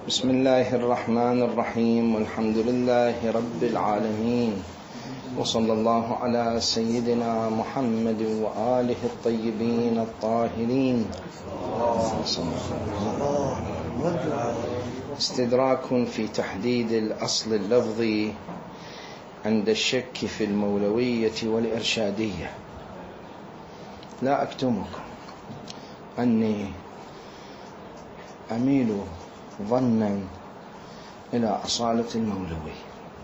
بسم الله الرحمن الرحيم، والحمد لله رب العالمين، وصلى الله على سيدنا محمد وآله الطيبين الطاهرين. استدراك في تحديد الأصل اللفظي عند الشك في المولوية والإرشادية. لا أكتمكم أني أميل ظنا إلى أصالة المولوي،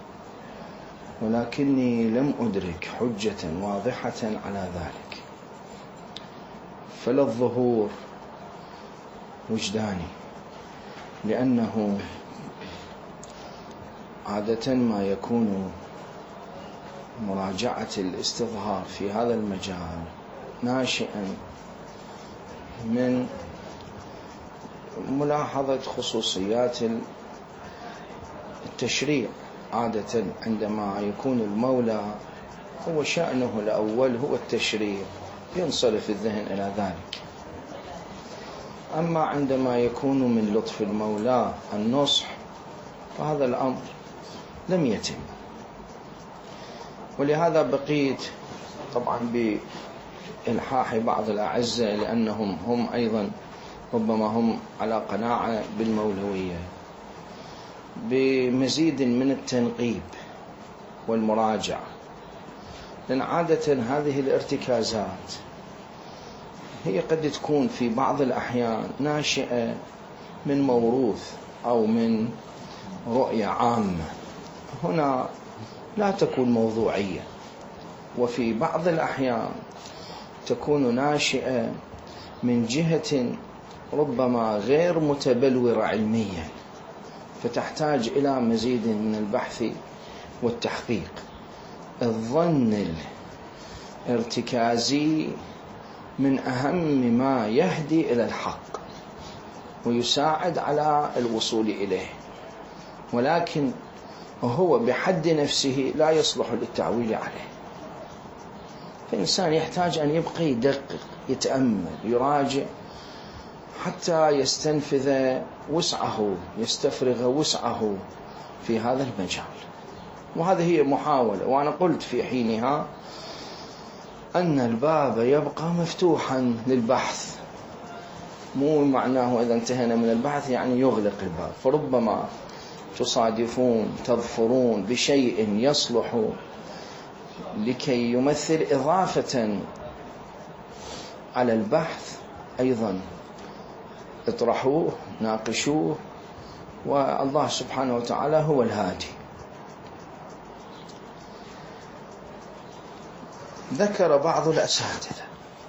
ولكني لم أدرك حجة واضحة على ذلك، فلا الظهور وجداني، لأنه عادة ما يكون مراجعة الاستظهار في هذا المجال ناشئا من ملاحظة خصوصيات التشريع. عادة عندما يكون المولى هو شأنه الأول هو التشريع ينصرف الذهن إلى ذلك، أما عندما يكون من لطف المولى النصح فهذا الأمر لم يتم. ولهذا بقيت طبعا بإلحاح بعض الأعزة، لأنهم هم أيضا ربما هم على قناعة بالمولوية، بمزيد من التنقيب والمراجعة، لأن عادة هذه الارتكازات هي قد تكون في بعض الأحيان ناشئة من موروث أو من رؤية عامة، هنا لا تكون موضوعية، وفي بعض الأحيان تكون ناشئة من جهة ربما غير متبلورة علميا، فتحتاج إلى مزيد من البحث والتحقيق. الظن الارتكازي من أهم ما يهدي إلى الحق ويساعد على الوصول إليه، ولكن هو بحد نفسه لا يصلح للتعويل عليه. فالإنسان يحتاج أن يبقى يدقق، يتأمل، يراجع، حتى يستنفذ وسعه، يستفرغ وسعه في هذا المجال. وهذه هي محاولة، وأنا قلت في حينها أن الباب يبقى مفتوحا للبحث، مو معناه إذا انتهينا من البحث يعني يغلق الباب، فربما تصادفون تظفرون بشيء يصلح لكي يمثل إضافة على البحث، أيضا اطرحوه، ناقشوه، والله سبحانه وتعالى هو الهادي. ذكر بعض الأساتذة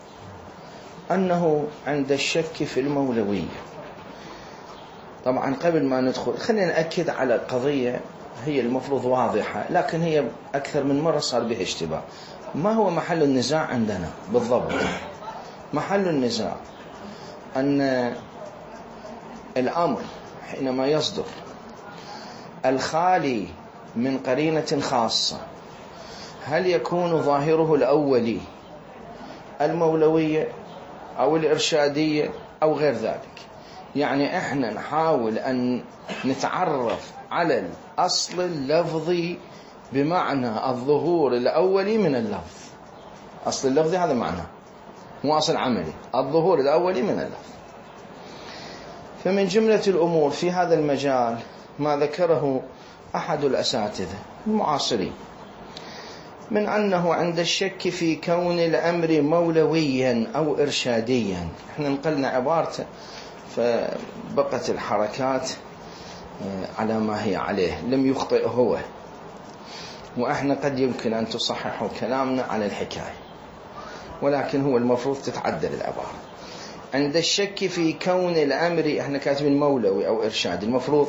أنه عند الشك في المولوية، طبعا قبل ما ندخل خلينا نأكد على قضية هي المفروض واضحة، لكن هي أكثر من مرة صار بها اشتباه. ما هو محل النزاع عندنا بالضبط؟ محل النزاع أن الأمر حينما يصدر الخالي من قرينة خاصة، هل يكون ظاهره الأولي المولوية أو الإرشادية أو غير ذلك؟ يعني إحنا نحاول أن نتعرف على الأصل اللفظي بمعنى الظهور الأولي من اللفظ. أصل اللفظي هذا معناه، مو أصل عملي، الظهور الأولي من اللفظ. فمن جملة الأمور في هذا المجال ما ذكره أحد الأساتذة المعاصرين من أنه عند الشك في كون الأمر مولويا أو إرشاديا، احنا نقلنا عبارته فبقت الحركات على ما هي عليه، لم يخطئ هو، وإحنا قد يمكن أن تصححوا كلامنا على الحكاية، ولكن هو المفروض تتعدل العبارة. عند الشك في كون الأمر، احنا كاتبين مولوي أو إرشادي، المفروض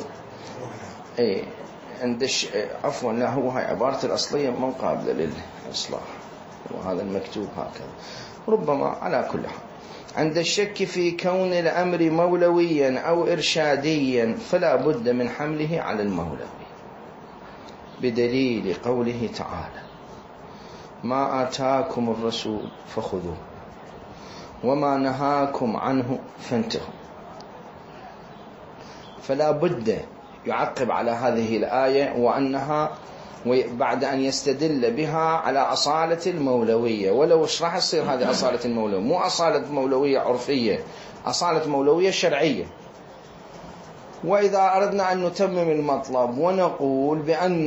عفوا لا، هو هاي عبارة الأصلية من قابلة للإصلاح، وهذا المكتوب هكذا ربما. على كل حال، عند الشك في كون الأمر مولويا أو إرشاديا فلا بد من حمله على المولوي، بدليل قوله تعالى: ما آتاكم الرسول فخذوه وما نهاكم عنه فانتهوا. فلا بد يعقب على هذه الآية وأنها بعد أن يستدل بها على أصالة المولوية. ولو ايش راح تصير هذه أصالة المولوية؟ مو أصالة مولوية عرفية، أصالة مولوية شرعية. وإذا أردنا أن نتمم المطلب ونقول بأن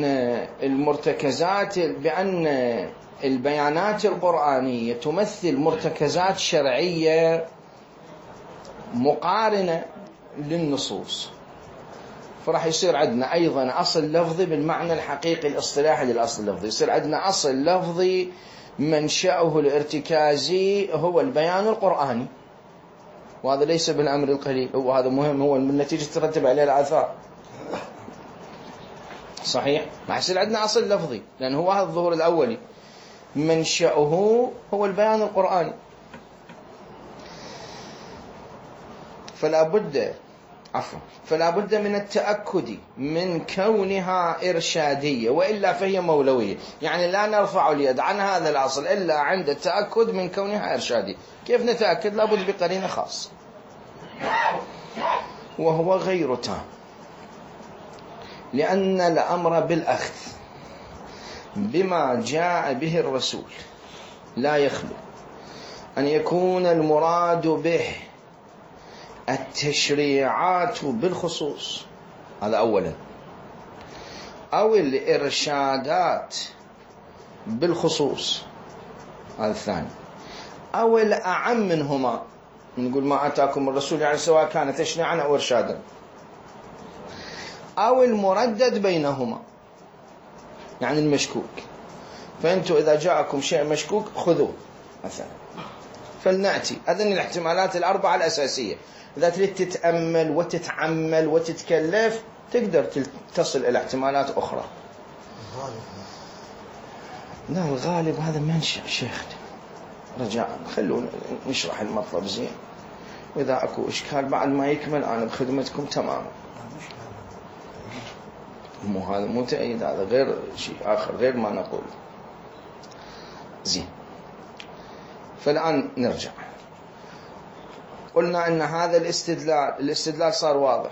بأن البيانات القرآنية تمثل مرتكزات شرعية مقارنة للنصوص، فراح يصير عندنا أيضا أصل لفظي بالمعنى الحقيقي الاصطلاحي للأصل اللفظي. يصير عندنا أصل لفظي منشأه الارتكازي هو البيان القرآني، وهذا ليس بالأمر القليل، وهذا مهم، هو من نتيجة ترتب عليه الآثار. صحيح؟ راح يصير عندنا أصل لفظي لأن هو هذا الظهور الأولي منشأه هو البيان القرآني. فلا بد من التأكد من كونها إرشادية، وإلا فهي مولوية. يعني لا نرفع اليد عن هذا الأصل إلا عند التأكد من كونها إرشادية. كيف نتأكد؟ لا بد بقرينة خاصة، وهو غير تام، لأن الأمر بالأخذ بما جاء به الرسول لا يخلو أن يكون المراد به التشريعات بالخصوص، هذا أولا، أو الإرشادات بالخصوص، هذا الثاني، أو الأعم منهما. نقول ما أتاكم الرسول يعني سواء كان تشريعا أو إرشادا، أو المردد بينهما، يعني المشكوك. فأنتوا إذا جاءكم شيء مشكوك خذوه مثلا. فلنأتي هذين الاحتمالات الأربعة الأساسية. إذا تريد تتأمل وتتعمل وتتكلف تقدر تصل إلى احتمالات أخرى. لا، الغالب هذا منشأ شيخ. رجاء خلونا نشرح المطلب زين، وإذا أكو إشكال بعد ما يكمل أنا بخدمتكم تماما. مو هذا مو تأييد، هذا غير شيء آخر غير ما نقول. زين، فالآن نرجع. قلنا أن هذا الاستدلال صار واضح،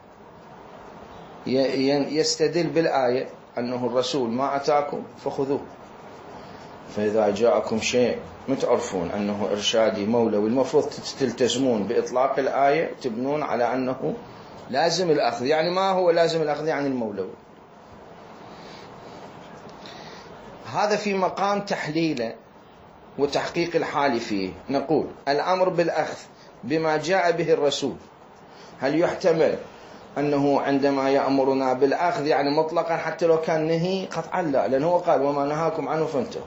يستدل بالآية أنه الرسول ما أتاكم فخذوه. فإذا جاءكم شيء متعرفون أنه إرشادي مولوي المفروض تلتزمون بإطلاق الآية، تبنون على أنه لازم الأخذ. يعني ما هو لازم الأخذ؟ يعني المولوي. هذا في مقام تحليله وتحقيق الحال فيه. نقول الأمر بالأخذ بما جاء به الرسول، هل يحتمل أنه عندما يأمرنا بالأخذ يعني مطلقا حتى لو كان نهي؟ قطعا لا، لأنه هو قال وما نهاكم عنه فانتهوا.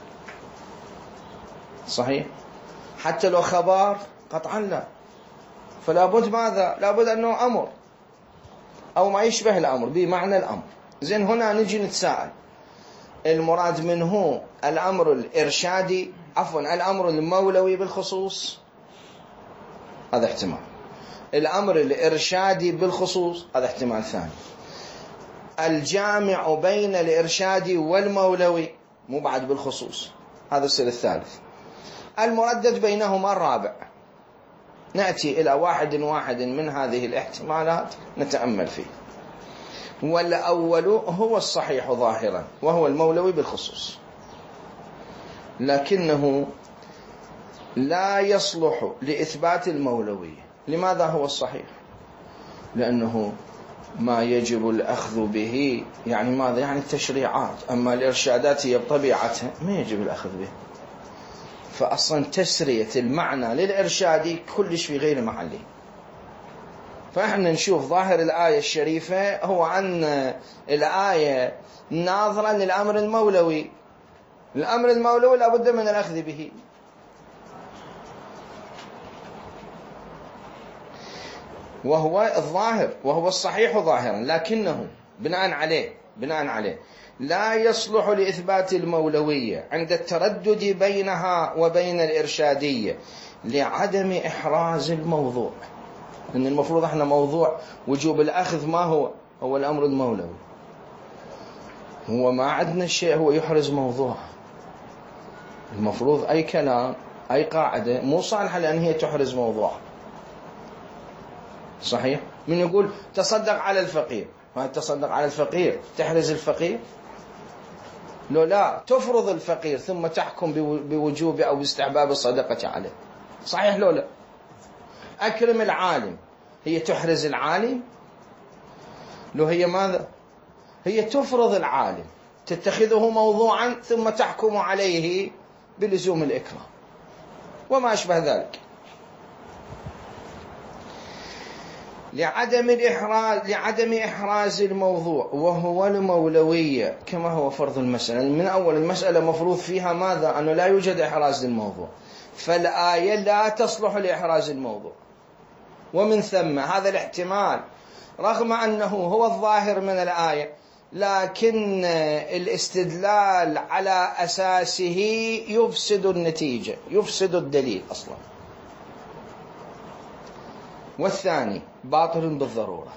صحيح؟ حتى لو خبر؟ قطعا لا. فلا بد ماذا؟ لا بد أنه أمر أو ما يشبه الأمر بمعنى الأمر. زين، هنا نجي نتساءل، المراد منه الأمر الإرشادي، الأمر المولوي بالخصوص؟ هذا احتمال. الأمر الإرشادي بالخصوص؟ هذا احتمال ثاني. الجامع بين الإرشادي والمولوي مو بعد بالخصوص، هذا السر الثالث. المردد بينهما الرابع. نأتي إلى واحد من هذه الاحتمالات نتأمل فيه. والأول هو الصحيح ظاهرا، وهو المولوي بالخصوص، لكنه لا يصلح لإثبات المولوية. لماذا هو الصحيح؟ لأنه ما يجب الأخذ به يعني ماذا؟ يعني التشريعات. أما الإرشادات هي بطبيعتها ما يجب الأخذ به. فأصلا تسرية المعنى للإرشادي كلش في غير محله. فإحنا نشوف ظاهر الآية الشريفة هو أن الآية ناظرة للأمر المولوي. الأمر المولوي لابد من الأخذ به. وهو الظاهر وهو الصحيح ظاهرا، لكنه بناء عليه لا يصلح لإثبات المولوية عند التردد بينها وبين الإرشادية لعدم إحراز الموضوع. إن المفروض احنا موضوع وجوب الأخذ ما هو الأمر المولوي. هو ما عندنا شيء هو يحرز موضوع. المفروض أي كلام أي قاعدة مو صالحة لأن هي تحرز موضوع. صحيح؟ من يقول تصدق على الفقير، ما تصدق على الفقير تحرز الفقير؟ لو لا تفرض الفقير ثم تحكم بوجوب أو باستحباب الصدقة عليه، صحيح لو لا؟ أكرم العالم، هي تحرز العالم؟ لو هي ماذا؟ هي تفرض العالم، تتخذه موضوعا ثم تحكم عليه بلزوم الإكرام وما أشبه ذلك. لعدم إحراز الموضوع وهو المولوية كما هو فرض المسألة. من أول المسألة مفروض فيها ماذا؟ أنه لا يوجد إحراز للموضوع، فالآية لا تصلح لإحراز الموضوع. ومن ثم هذا الاحتمال رغم أنه هو الظاهر من الآية، لكن الاستدلال على أساسه يفسد النتيجة، يفسد الدليل أصلا. والثاني باطل بالضرورة.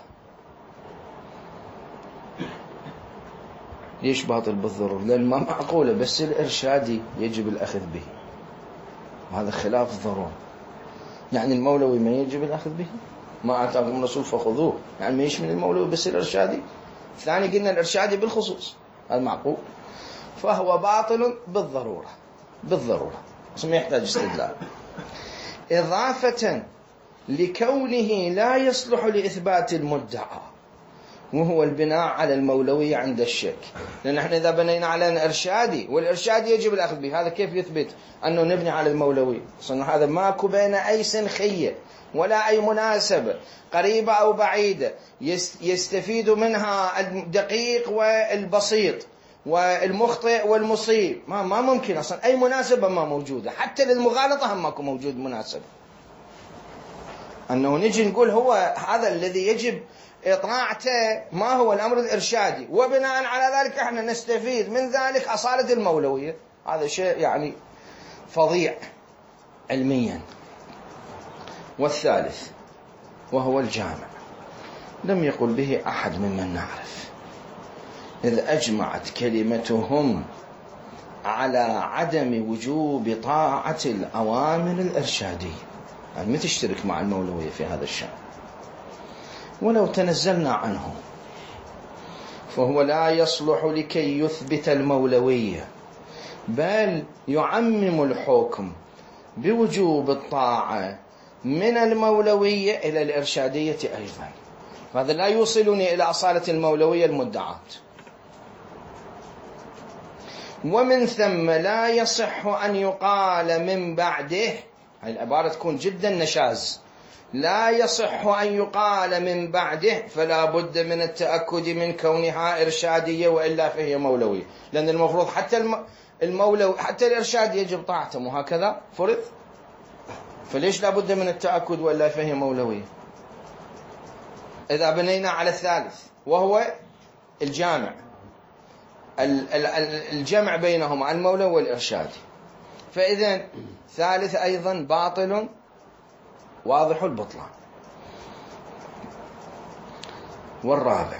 ليش باطل بالضرورة؟ لأن ما معقولة بس الإرشادي يجب الأخذ به، وهذا خلاف الضرورة. يعني المولوي ما يجب الأخذ به؟ ما آتاكم الرسول فخذوه، يعني ما يشمل المولوي بس الإرشادي؟ الثاني قلنا الإرشادي بالخصوص، هذا معقول؟ فهو باطل بالضرورة، بالضرورة ما يحتاج استدلال، إضافة لكونه لا يصلح لإثبات المدعى وهو البناء على المولوية عند الشك. لأن نحن إذا بنينا على الإرشادي والإرشادي يجب الأخذ به، هذا كيف يثبت أنه نبني على المولوية؟ صنع هذا ماكو بين أي سنخية ولا أي مناسبة قريبة أو بعيدة يستفيد منها الدقيق والبسيط والمخطئ والمصيب. ما ممكن أصلا أي مناسبة ما موجودة، حتى للمغالطة هم ماكو موجود مناسبة. أنه نجي نقول هو هذا الذي يجب إطاعته ما هو الأمر الإرشادي، وبناء على ذلك احنا نستفيد من ذلك أصالة المولوية، هذا شيء يعني فظيع علميا. والثالث وهو الجامع، لم يقل به أحد ممن نعرف، إذ أجمعت كلمتهم على عدم وجوب طاعة الأوامر الإرشادية، يعني ما تشترك مع المولوية في هذا الشأن. ولو تنزلنا عنه فهو لا يصلح لكي يثبت المولوية، بل يعمم الحكم بوجوب الطاعة من المولوية إلى الإرشادية أيضا. هذا لا يوصلني إلى أصالة المولوية المدعاة. ومن ثم لا يصح أن يقال من بعده، هذه العبارة تكون جدا نشاز، لا يصح أن يقال من بعده فلا بد من التأكد من كونها إرشادية وإلا فهي مولوية. لأن المفروض حتى المولوي حتى الإرشاد يجب طاعته، وهكذا فرض، فليش لا بد من التأكد وإلا فهي مولوية؟ إذا بنينا على الثالث وهو الجامع، الجمع بينهما المولوي والإرشادي، فإذن ثالث أيضا باطل واضح البطلان. والرابع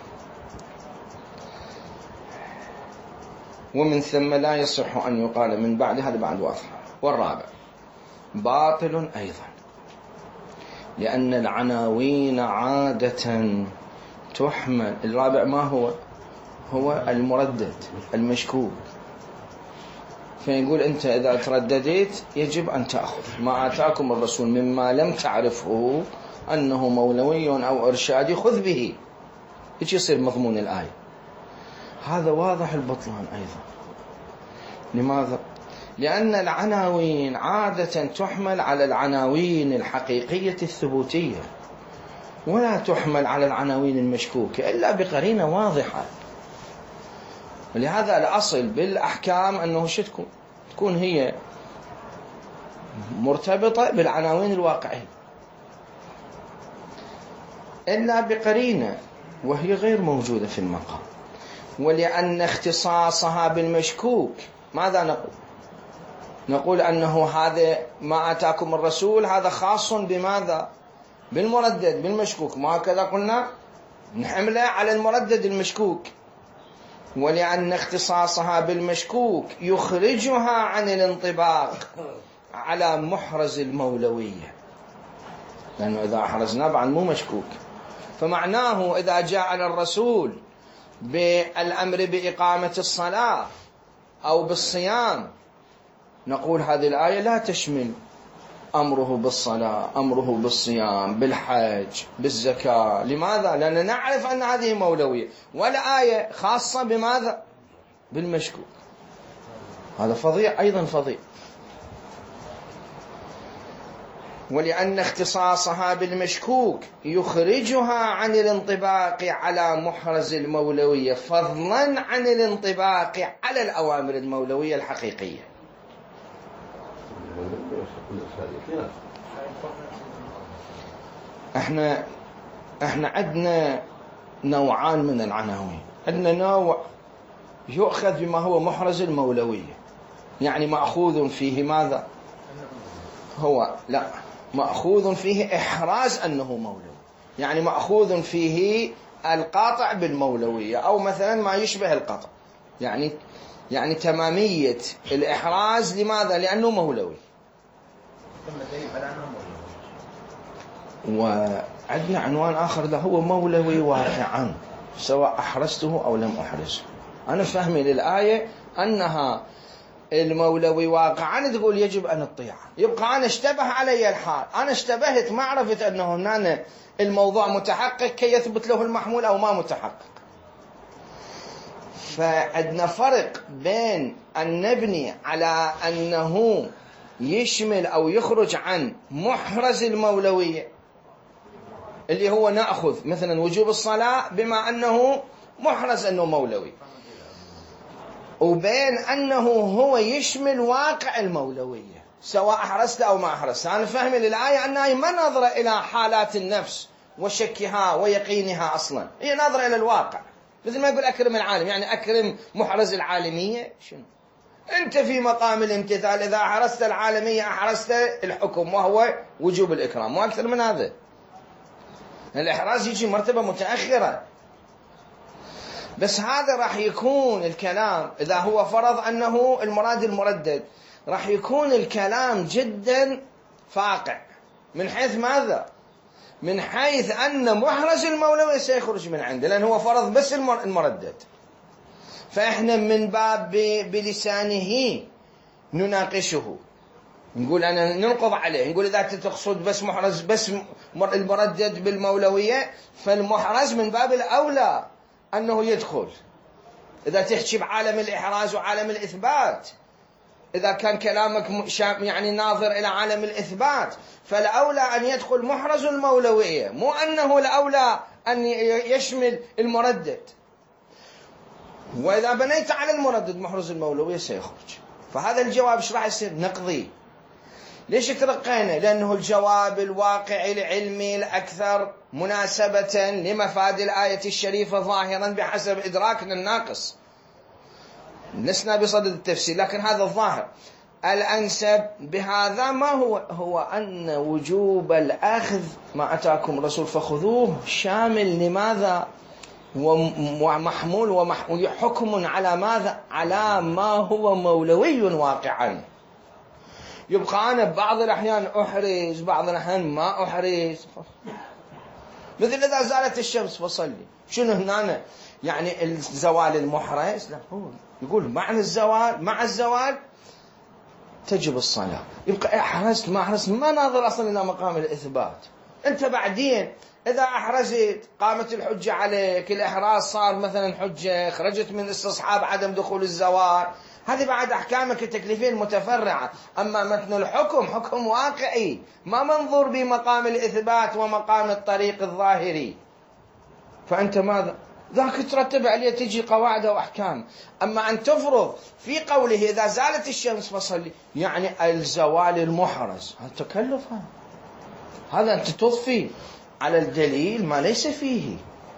ومن ثم لا يصح أن يقال من بعد، هذا بعد واضح. والرابع باطل أيضا لأن العناوين عادة تحمل. الرابع ما هو؟ هو المردد المشكوك. فيقول أنت إذا ترددت يجب أن تأخذ ما آتاكم الرسول مما لم تعرفه أنه مولوي أو إرشادي خذ به، إيش يصير مضمون الآية؟ هذا واضح البطلان أيضا. لماذا؟ لأن العناوين عادة تحمل على العناوين الحقيقية الثبوتية، ولا تحمل على العناوين المشكوكة إلا بقرينة واضحة. ولهذا الأصل بالأحكام أنه تكون هي مرتبطة بالعناوين الواقعية، إلا بقرينة وهي غير موجودة في المقام. ولأن اختصاصها بالمشكوك ماذا نقول؟ نقول أنه هذا ما آتاكم الرسول هذا خاص بماذا؟ بالمردد بالمشكوك، ما هكذا قلنا نحمله على المردد المشكوك. ولأن اختصاصها بالمشكوك يخرجها عن الانطباق على محرز المولوية، لأنه إذا أحرزنا بعد مو مشكوك، فمعناه إذا جاءنا الرسول بالأمر بإقامة الصلاة أو بالصيام نقول هذه الآية لا تشمل أمره بالصلاة، أمره بالصيام، بالحج، بالزكاة. لماذا؟ لأننا نعرف أن هذه مولوية، والآية خاصة بماذا؟ بالمشكوك. هذا فظيع، أيضا فظيع. ولأن اختصاصها بالمشكوك يخرجها عن الانطباق على محرز المولوية فضلا عن الانطباق على الأوامر المولوية الحقيقية. احنا عندنا نوعان من العناوين. عندنا نوع يؤخذ بما هو محرز المولوية، يعني مأخوذ فيه ماذا؟ هو لا مأخوذ فيه إحراز أنه مولوي، يعني مأخوذ فيه القاطع بالمولوية، أو مثلا ما يشبه القطع، يعني تمامية الإحراز. لماذا؟ لأنه مولوي. وعندنا عنوان آخر له هو مولوي واقعا سواء أحرزته أو لم أحرزه. أنا فهمي للآية أنها المولوي واقعا تقول يجب أن أطيع. يبقى أنا اشتبه علي الحال، أنا اشتبهت ما عرفت أنه هنا الموضوع متحقق كي يثبت له المحمول أو ما متحقق. فعندنا فرق بين أن نبني على أنه يشمل أو يخرج عن محرز المولوية اللي هو نأخذ مثلا وجوب الصلاة بما أنه محرز أنه مولوي، وبين أنه هو يشمل واقع المولوية سواء أحرزت أو ما أحرزت. أنا فهمي للآية أنها ما ناظرة إلى حالات النفس وشكها ويقينها، أصلا هي ناظرة إلى الواقع. مثل ما يقول أكرم العالم، يعني أكرم محرز العالمية. شنو؟ أنت في مقام الامتثال، إذا أحرزت العالمية أحرزت الحكم وهو وجوب الإكرام، مو أكثر من هذا. الإحراز يجي مرتبة متأخرة. بس هذا راح يكون الكلام إذا هو فرض أنه المراد المردد، راح يكون الكلام جدا فاقع. من حيث ماذا؟ من حيث أن محرز المولوي سيخرج من عنده، لأن هو فرض بس المردد. فإحنا من باب بلسانه نناقشه، نقول أنا ننقض عليه، نقول إذا تقصد بس محرز بس المردد بالمولوية، فالمحرز من باب الأولى أنه يدخل. إذا تحكي بعالم الإحراز وعالم الإثبات، إذا كان كلامك يعني ناظر إلى عالم الإثبات، فالأولى أن يدخل محرز المولوية، مو أنه الأولى أن يشمل المردد. وإذا بنيت على المردد محرز المولوية سيخرج. فهذا الجواب ايش راح يصير؟ نقضي. ليش ترقينا؟ لأنه الجواب الواقعي العلمي الأكثر مناسبة لمفاد الآية الشريفة ظاهرا بحسب إدراكنا الناقص. لسنا بصدد التفسير، لكن هذا الظاهر الأنسب بهذا. ما هو أن وجوب الأخذ ما أتاكم رسول فخذوه شامل لماذا؟ ومحمول وحكم على ماذا؟ على ما هو مولوي واقعا. يبقى أنا بعض الأحيان أحرز، بعض الأحيان ما أحرز. مثل إذا زالت الشمس فصلي، شنو هنا؟ يعني الزوال المحرز؟ لا، هو يقول معنى الزوال، مع الزوال تجب الصلاة. يبقى أحرزت ما أحرزت ما ناظر أصلا إلى مقام الإثبات. أنت بعدين إذا أحرزت قامت الحجة عليك، الإحراز صار مثلا حجة، خرجت من استصحاب عدم دخول الزوال، هذه بعد أحكامك التكليفية المتفرعة. أما متن الحكم حكم واقعي، ما منظور بمقام الإثبات ومقام الطريق الظاهري. فأنت ماذا؟ ذاك ترتب عليه تجي قواعد وأحكام. أما أن تفرض في قوله إذا زالت الشمس فصلي، يعني الزوال المحرز، هذا تكلف. هذا أنت تضفي على الدليل ما ليس فيه.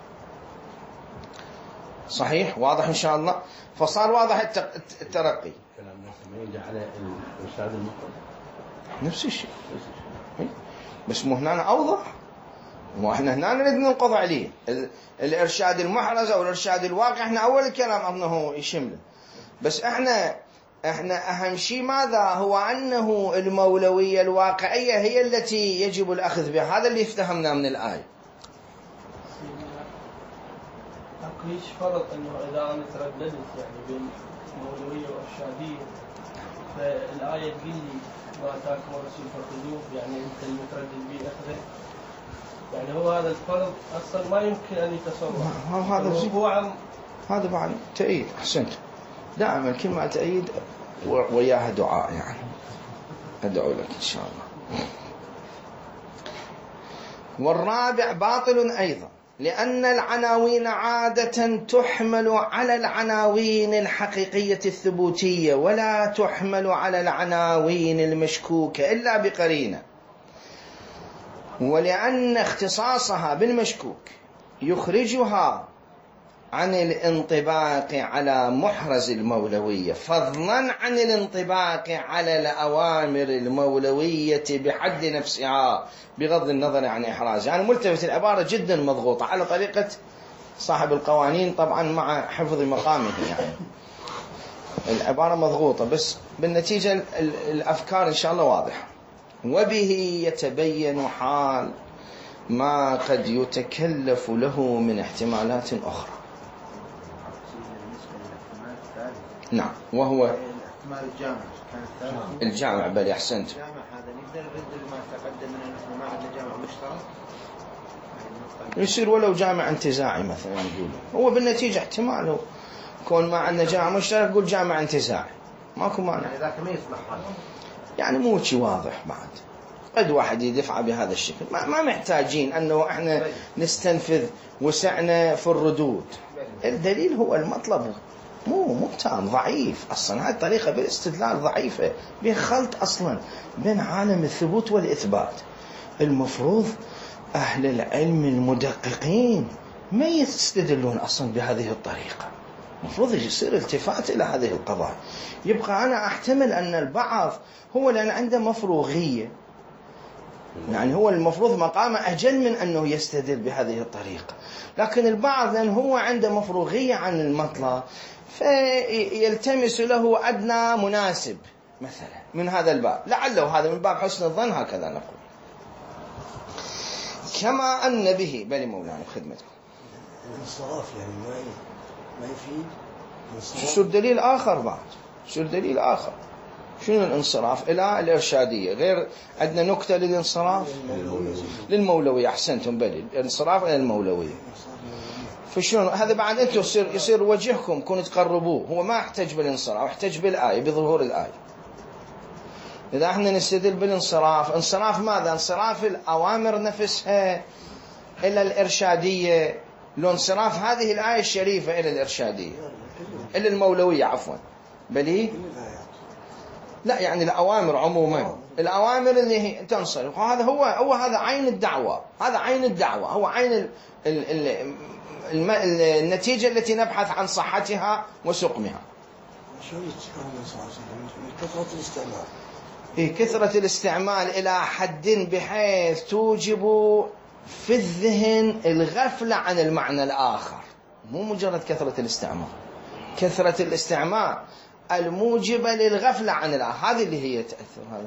صحيح؟ واضح إن شاء الله؟ فصار واضح الترقي. كلام يجي على الإرشاد المحرز نفس الشيء، بس مو هنا أوضح. وإحنا هنا نريد ننقض عليه الإرشاد المحرز أو الإرشاد الواقع. إحنا أول الكلام أنه يشمله، بس إحنا أهم شيء ماذا؟ هو أنه المولوية الواقعية هي التي يجب الأخذ بها. هذا اللي افتهمنا من الآية. أكو فرض إنه إذا أنا ترددت يعني بين مولوية وإرشادية فالآية تقول لي ما أتاكم الرسول فخذوه، يعني أنت المتردد به أخذه، يعني هو هذا الفرض أصلا ما يمكن أن يتصور. هذا بعد تأييد. أحسنت. دائما كل ما تأييد وياها دعاء، يعني أدعو لك إن شاء الله. والرابع باطل أيضا، لأن العناوين عادة تحمل على العناوين الحقيقية الثبوتية ولا تحمل على العناوين المشكوكة إلا بقرينة، ولأن اختصاصها بالمشكوك يخرجها عن الانطباق على محرز المولوية، فضلا عن الانطباق على الأوامر المولوية بحد نفسها بغض النظر عن إحراز. يعني ملتفت العبارة جدا مضغوطة على طريقة صاحب القوانين، طبعا مع حفظ مقامه، يعني العبارة مضغوطة بس بالنتيجة الأفكار إن شاء الله واضحة. وبه يتبين حال ما قد يتكلف له من احتمالات أخرى. نعم، وهو الاحتمال الجامع. بل أحسنت. الجامع هذا نقدر نرد ما تقدم من أنه ما عندنا جامع مشترك، يصير ولو جامع انتزاعي مثلا نقول، هو بالنتيجة احتمال كون ما عندنا جامع مشترك نقول جامع انتزاعي، ماكو مانع. يعني ذاك ما يصلح هذا، يعني مو شيء واضح بعد، قد واحد يدفع بهذا الشكل. ما محتاجين أنه احنا نستنفذ وسعنا في الردود. الدليل هو المطلب مو تام، ضعيف أصلا. هذه الطريقة بالاستدلال ضعيفة، بخلط أصلا بين عالم الثبوت والإثبات. المفروض أهل العلم المدققين ما يستدلون أصلا بهذه الطريقة، المفروض يصير التفات إلى هذه القضايا. يبقى أنا أحتمل أن البعض هو لأن عنده مفروغية، يعني هو المفروض مقامه أجل من أنه يستدل بهذه الطريقة، لكن البعض لأن هو عنده مفروغية عن المطلب فيلتمس له أدنى مناسب مثلا من هذا الباب، لعله هذا من باب حسن الظن، هكذا نقول. كما أن به بل مولانا خدمتكم الانصراف، يعني ما يفيد. شو الدليل آخر بعد؟ شو الدليل آخر؟ شنو الانصراف إلى الإرشادية؟ غير عندنا نكتة للانصراف للمولوية. أحسنتم، بل الانصراف إلى المولوية. فشنو هذا بعد؟ أنتم يصير وجهكم كونوا تقربوه. هو ما احتج بالانصراف، احتج بالآية، بظهور الآية. إذا احنا نستدل بالانصراف، انصراف ماذا؟ انصراف الأوامر نفسها إلى الإرشادية، لو انصراف هذه الآية الشريفة إلى الإرشادية، إلى المولوية عفوا، بل لا، يعني الأوامر عموما، الأوامر اللي هي تنصرف. هو هذا عين الدعوة، هذا عين الدعوة، هو عين النتيجة التي نبحث عن صحتها وسقمها. كثرة الاستعمال، كثرة الاستعمال إلى حد بحيث توجب في الذهن الغفلة عن المعنى الآخر، مو مجرد كثرة الاستعمال، كثرة الاستعمال الموجبة للغفلة عن الآخر، هذه اللي هي تأثر. هذا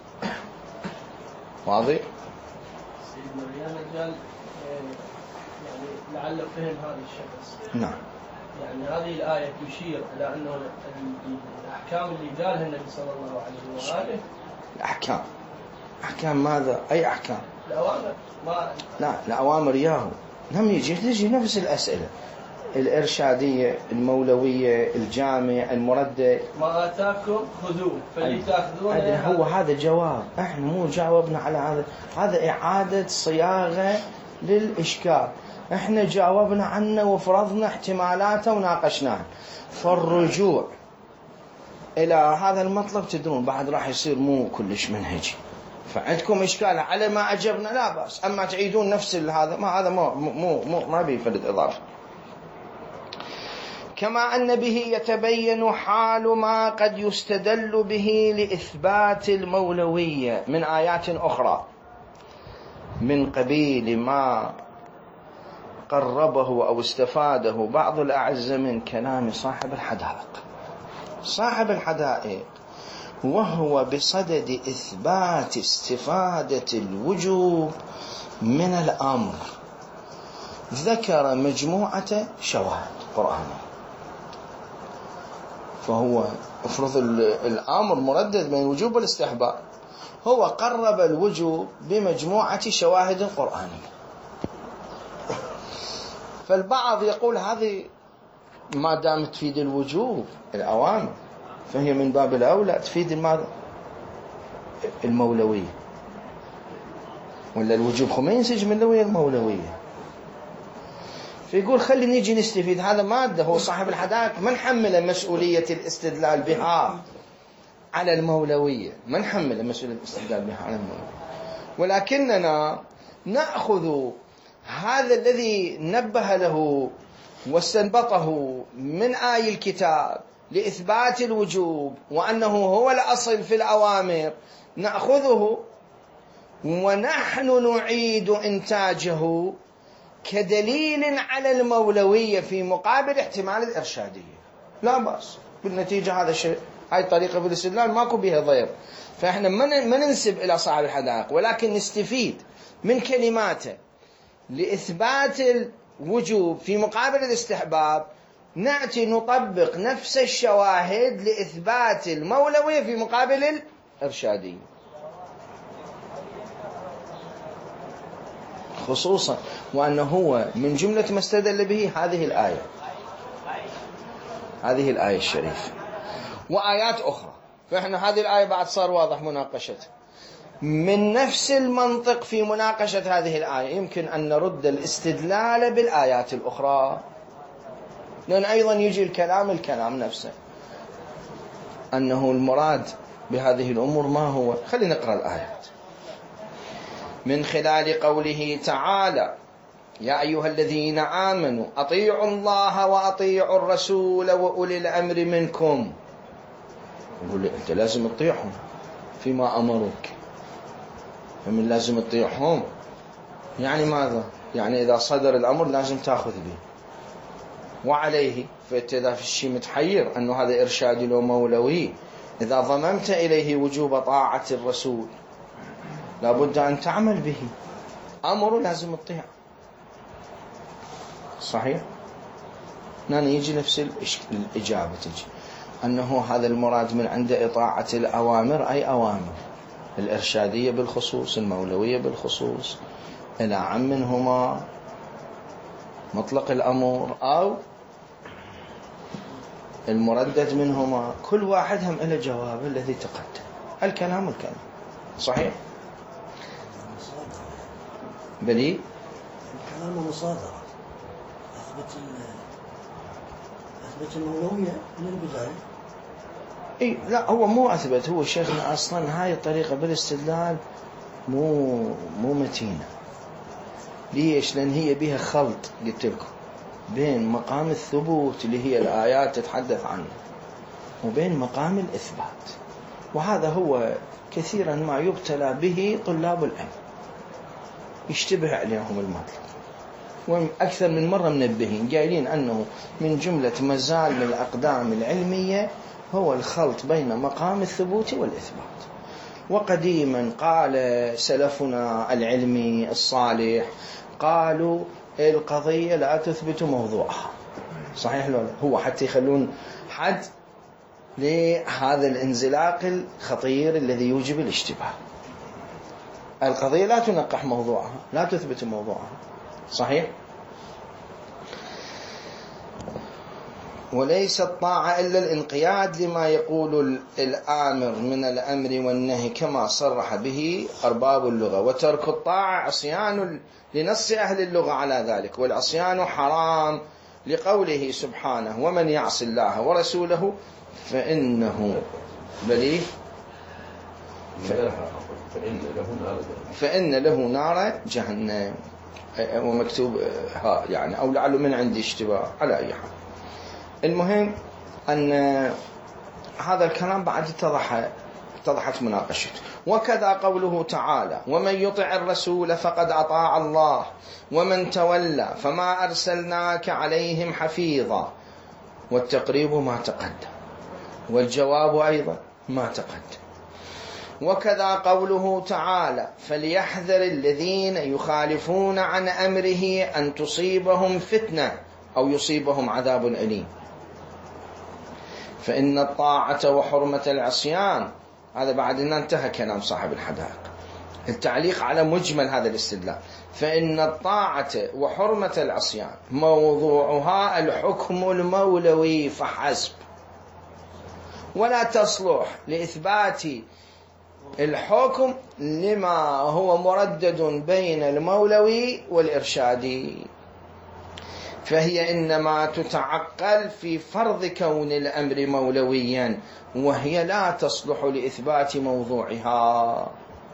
واضح؟ سيدنا ريان قال يعني لعل فهم هذا الشخص. نعم. يعني هذه الآية تشير إلى أنه الأحكام اللي قالها النبي صلى الله عليه وآله. أحكام ماذا؟ أي أحكام؟ الأوامر. لا، الأوامر ياهو لم تجي نفس الأسئلة، الإرشادية، المولوية، الجامع، المردد. ما آتاكم خذوه فلي تأخذون. هو هذا جواب، احنا مو جاوبنا على هذا إعادة صياغة للإشكال، احنا جاوبنا عنه وفرضنا احتمالاته وناقشناه. فالرجوع إلى هذا المطلب تدرون بعد راح يصير مو كلش منهجي، فعندكم إشكال على ما أجبنا لا بأس، أما تعيدون نفس هذا ما بيفرد إضافة. كما أن به يتبين حال ما قد يستدل به لإثبات المولوية من آيات أخرى من قبيل ما قربه أو استفاده بعض الأعزة من كلام صاحب الحدائق، وهو بصدد إثبات استفادة الوجوب من الأمر ذكر مجموعة شواهد قرآنية، فهو افرض الأمر مردد بين الوجوب والاستحباب، هو قرب الوجوب بمجموعة شواهد قرآنية. فالبعض يقول هذه ما دام تفيد الوجوب الأوامر فهي من باب الأولى تفيد ماذا؟ المولوية، ولا الوجوب ما ينسج من المولوية. فيقول خلي نيجي نستفيد هذا مادة، هو صاحب الحدائق من حمل مسؤولية الاستدلال بها على المولوية، من حمل مسؤولية الاستدلال بها على المولوية، ولكننا نأخذ هذا الذي نبه له واستنبطه من آي الكتاب لإثبات الوجوب وأنه هو الأصل في الأوامر، نأخذه ونحن نعيد إنتاجه كدليل على المولوية في مقابل احتمال الإرشادية. لا بأس بالنتيجة، هذا الشيء، هاي طريقة في الاستدلال ماكو بها ضير. فإحنا ما ننسب إلى صاحب الحدائق، ولكن نستفيد من كلماته لإثبات الوجوب في مقابل الاستحباب، نأتي نطبق نفس الشواهد لإثبات المولوية في مقابل الإرشادية، خصوصا وأنه هو من جملة ما استدل به هذه الآية الشريفة وآيات أخرى. فإحنا هذه الآية بعد صار واضح مناقشتها من نفس المنطق في مناقشة هذه الآية. يمكن أن نرد الاستدلال بالآيات الأخرى، لأن أيضا يجي الكلام نفسه أنه المراد بهذه الأمور ما هو. خلينا نقرأ الآيات من خلال قوله تعالى: يا أيها الذين آمنوا أطيعوا الله وأطيعوا الرسول وأولي الأمر منكم. يقول لي أنت لازم تطيعهم فيما أمروك، فمن لازم تطيعهم يعني ماذا؟ يعني إذا صدر الأمر لازم تأخذ به وعليه. فإذا في الشيء متحير أنه هذا إرشادي لو مولوي، إذا ضممت إليه وجوب طاعة الرسول لابد أن تعمل به، أمره لازم تطيع. صحيح؟ هنا يجي نفس الإجابة، تجي أنه هذا المراد من عند إطاعة الأوامر، أي أوامر الإرشادية بالخصوص، المولوية بالخصوص، إلى عم منهما مطلق الأمر أو المردد منهما، كل واحد هم إلى جواب الذي تقدم. الكلام صحيح؟ بلي الكلام مصادرة، أثبت المولوية من البداية. إيه لا، هو مو أثبت، هو شيخنا أصلا هاي الطريقة بالاستدلال مو متينة. ليش؟ لأن هي بها خلط، قلت لكم، بين مقام الثبوت اللي هي الآيات تتحدث عنه وبين مقام الإثبات، وهذا هو كثيرا ما يبتلى به طلاب العلم، يشتبه عليهم المطلب. وأكثر من مرة منبهين قايلين أنه من جملة مزال الأقدام العلمية هو الخلط بين مقام الثبوت والإثبات. وقديما قال سلفنا العلمي الصالح، قالوا القضية لا تثبت موضوعها. صحيح لو هو حتى يخلون حد لهذا الانزلاق الخطير الذي يوجب الاشتباه. القضية لا تنقح موضوعها، لا تثبت موضوعها. صحيح؟ وليس الطاعة إلا الانقياد لما يقول الآمر من الأمر والنهي كما صرح به أرباب اللغة، وترك الطاعة عصيان لنص أهل اللغة على ذلك، والعصيان حرام لقوله سبحانه: ومن يعص الله ورسوله فإنه بليه فإن له نار جهنم. ومكتوب ها يعني، أو لعله من عندي اشتباه، على أي حال. المهم أن هذا الكلام بعد اتضحت مناقشته. وكذا قوله تعالى: ومن يطع الرسول فقد أطاع الله ومن تولى فما أرسلناك عليهم حفيظا. والتقريب ما تقدم، والجواب أيضا ما تقدم. وكذا قوله تعالى فليحذر الذين يخالفون عن أمره أن تصيبهم فتنة أو يصيبهم عذاب أليم. فإن الطاعة وحرمة العصيان، هذا بعد أن انتهى كلام صاحب الحدائق، التعليق على مجمل هذا الاستدلال. فإن الطاعة وحرمة العصيان موضوعها الحكم المولوي فحسب، ولا تصلح لإثبات الحكم لما هو مردد بين المولوي والإرشادي، فهي إنما تتعقل في فرض كون الأمر مولويا، وهي لا تصلح لإثبات موضوعها.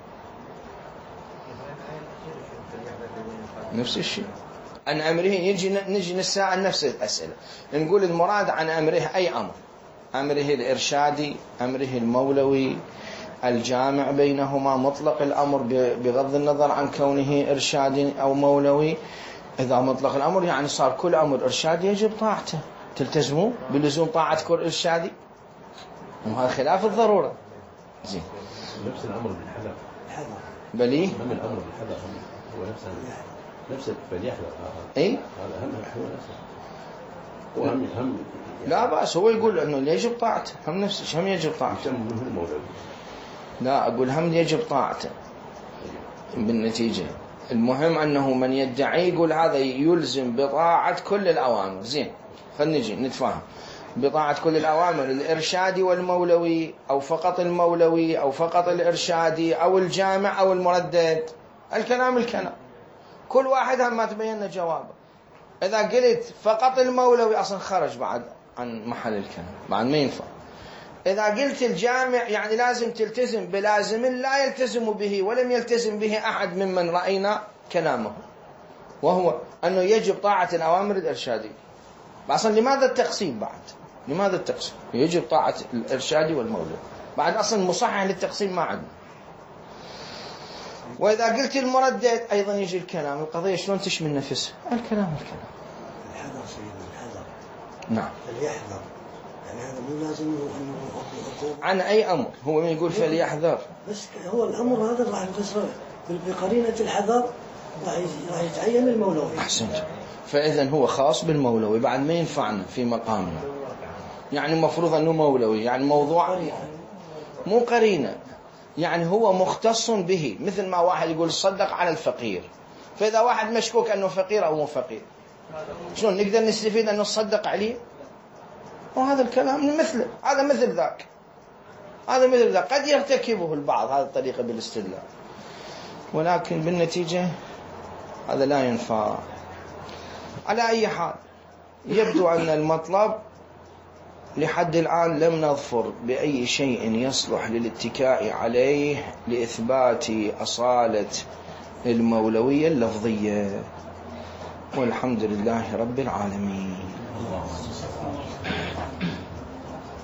نفس الشيء عن أمره، نجي نسأل نفس الأسئلة، نقول المراد عن أمره أي أمر، أمره الإرشادي، أمره المولوي، الجامع بينهما، مطلق الأمر بغض النظر عن كونه إرشادي أو مولوي. إذا مطلق الأمر يعني صار كل أمر إرشادي يجب طاعته، تلتزموا بلزوم طاعة كل إرشادي، وهذا خلاف الضرورة. زين، نفس الأمر بالحذر، بليه هم الأمر بالحذر هو نفس فليحذر. أي هذا هو نفسه، هو هم يعني لا بأس، هو يقول أنه يجب طاعته، هم نفس هم يجب طاعته. يسمونه المولوي. لا أقول هم يجب طاعته بالنتيجة. المهم أنه من يدعي يقول هذا يلزم بطاعة كل الأوامر. زين، خلينا نجي نتفاهم، بطاعة كل الأوامر الإرشادي والمولوي، أو فقط المولوي، أو فقط الإرشادي، أو الجامع، أو المردد. الكلام كل واحد هم ما تبين جوابه. إذا قلت فقط المولوي أصلا خرج بعد عن محل الكلام، بعد ما ينفع. إذا قلت الجامع يعني لازم تلتزم بلازم لا يلتزم به ولم يلتزم به أحد ممن رأينا كلامه، وهو أنه يجب طاعة الأوامر الإرشادية. أصلا لماذا التقسيم بعد؟ لماذا التقسيم؟ يجب طاعة الإرشادي والمولوي، بعد أصلا مصحح للتقسيم ما عندنا. وإذا قلت المردد أيضا يجي الكلام، القضية شلون تشمل نفسها؟ الكلام الحذر سيدنا، الحذر. نعم، فليحذر، يعني هذا مو لازم أنه عن أي أمر، هو من يقول فليحذر، بس هو الأمر هذا راح نفسره بقرينة الحذر، راح يتعين المولوي. أحسنت. فإذا هو خاص بالمولوي، بعد ما ينفعنا في مقامنا. يعني المفروض أنه مولوي، يعني موضوع مو قرينة، يعني هو مختص به. مثل ما واحد يقول صدق على الفقير، فإذا واحد مشكوك أنه فقير أو مو فقير، شلون نقدر نستفيد أنه صدق عليه؟ وهذا الكلام مثله، هذا مثل ذاك، هذا مثل ذاك، قد يرتكبه البعض هذه الطريقة بالاستدلال، ولكن بالنتيجة هذا لا ينفع. على أي حال، يبدو أن المطلب لحد الآن لم نظفر بأي شيء يصلح للاتكاء عليه لإثبات أصالة المولوية اللفظية، والحمد لله رب العالمين.